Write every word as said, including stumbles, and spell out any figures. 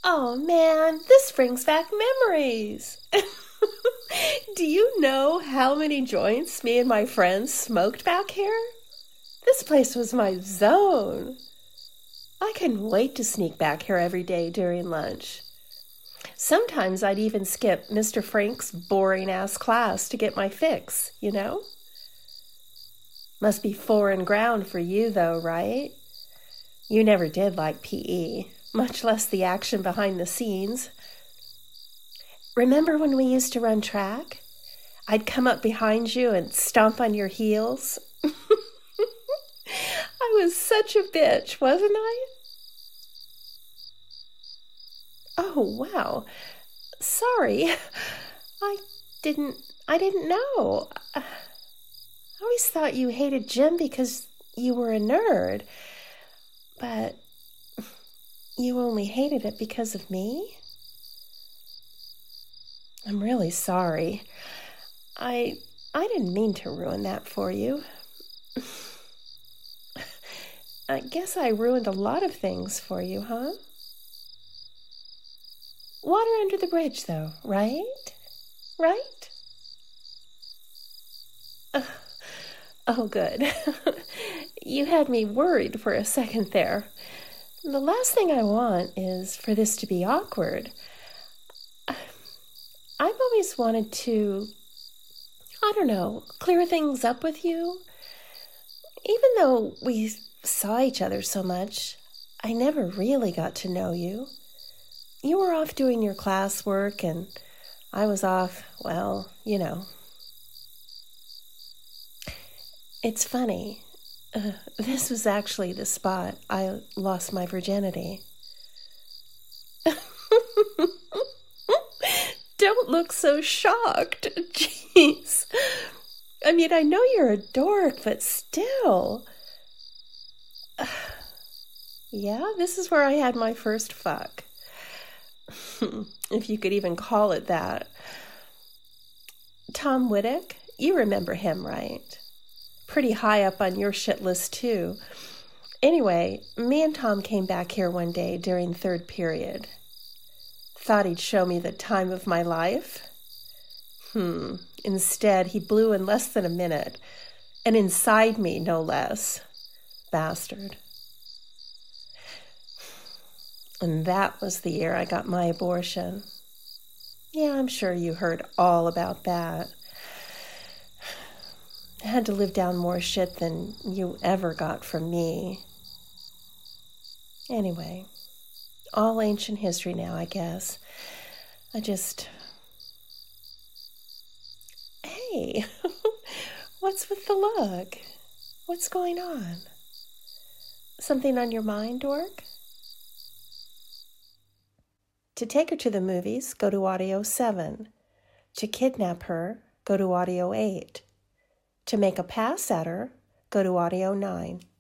Oh man, this brings back memories. Do you know how many joints me and my friends smoked back here? This place was my zone. I couldn't wait to sneak back here every day during lunch. Sometimes I'd even skip Mister Frank's boring-ass class to get my fix, you know? Must be foreign ground for you, though, right? You never did like P E, much less the action behind the scenes. Remember when we used to run track? I'd come up behind you and stomp on your heels. I was such a bitch, wasn't I? Oh, wow. Sorry. I didn't I didn't know. I always thought you hated gym because you were a nerd. But you only hated it because of me? I'm really sorry. I I didn't mean to ruin that for you. I guess I ruined a lot of things for you, huh? Water under the bridge, though, right? Right? Uh, oh, good. You had me worried for a second there. The last thing I want is for this to be awkward. I've always wanted to, I don't know, clear things up with you. Even though we saw each other so much, I never really got to know you. You were off doing your classwork, and I was off, well, you know. It's funny. Uh, this was actually the spot I lost my virginity. Don't look so shocked. Jeez. I mean, I know you're a dork, but still. Yeah, this is where I had my first fuck. If you could even call it that. Tom Whittick, you remember him, right? Pretty high up on your shit list, too. Anyway, me and Tom came back here one day during third period. Thought he'd show me the time of my life. Hmm. Instead, he blew in less than a minute. And inside me, no less. Bastard. And that was the year I got my abortion. Yeah, I'm sure you heard all about that. I had to live down more shit than you ever got from me. Anyway, all ancient history now, I guess. I just... Hey, what's with the look? What's going on? Something on your mind, dork? To take her to the movies, go to audio seven. To kidnap her, go to audio eight. To make a pass at her, go to audio nine.